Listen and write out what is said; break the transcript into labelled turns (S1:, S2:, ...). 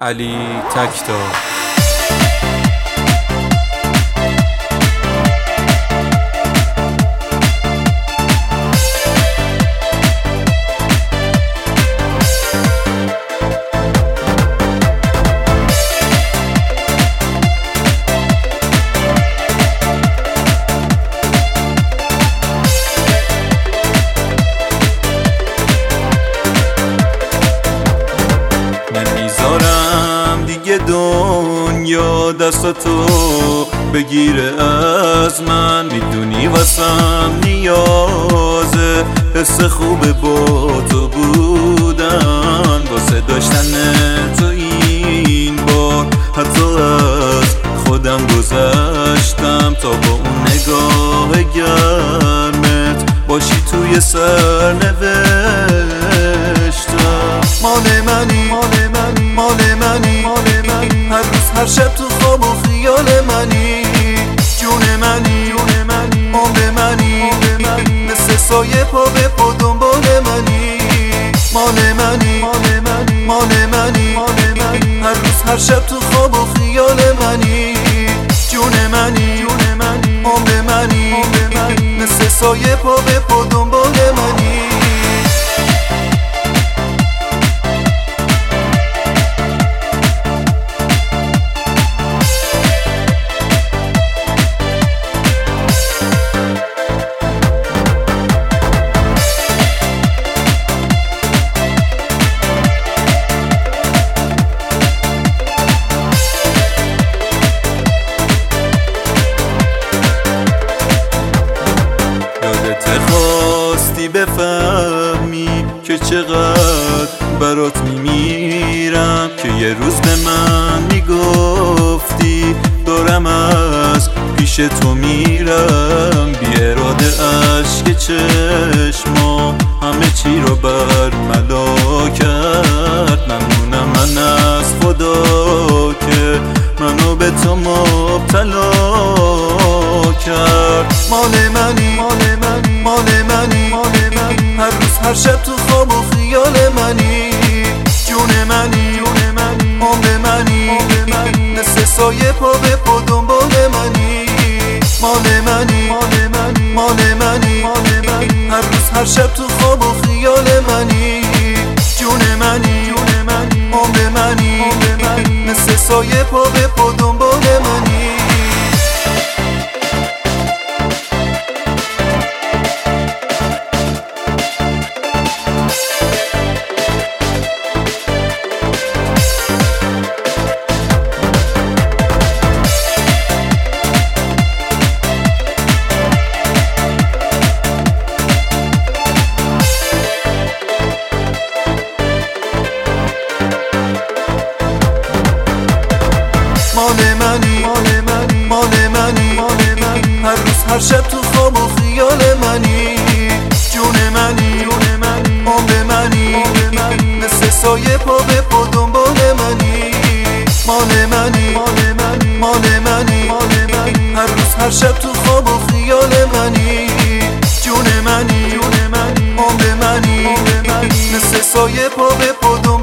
S1: علی تکتا. نمیذارم دیگه دنیا دستاتو بگیره از من، میدونی واسم نیازه حس خوبه با تو بودن، واسه داشتن تو این بار حتی از خودم گذشتم تا با اون نگاه گرمت باشی توی سرنوشتم. مال منی هر روز هر شب تو خواب و خیال منی، جون منی عمر منی مثل سایه پا به پا دنبال منی. مال منی هر روز هر شب تو خواب و خیال منی، جون منی عمر منی مثل سایه پا به پا دنبال منی. خواستی بفهمی که چقدر برات میمیرم، که یه روز به من میگفتی دارم از پیش تو میرم، بی اراده اشک چشما همه چی رو برملا کرد. ممنونم من از خدا که منو به تو مبتلا کرد. مال منی هر روز هر شب تو خواب و خیال منی، جون منی عمر منی مثل سایه پا به پا دنبال منی. مال منی هر روز هر شب تو خواب و خیال منی، جون منی عمر منی مثل سایه پا به پا دنبال منی. مال منی هر روز هر شب تو خواب و خیال منی، جون منی عمر منی مثل سایه پا به پا دنبال منی. مال منی هر روز هر شب تو خواب و خیال منی، جون منی عمر منی مثل سایه پا به پا دنبال منی.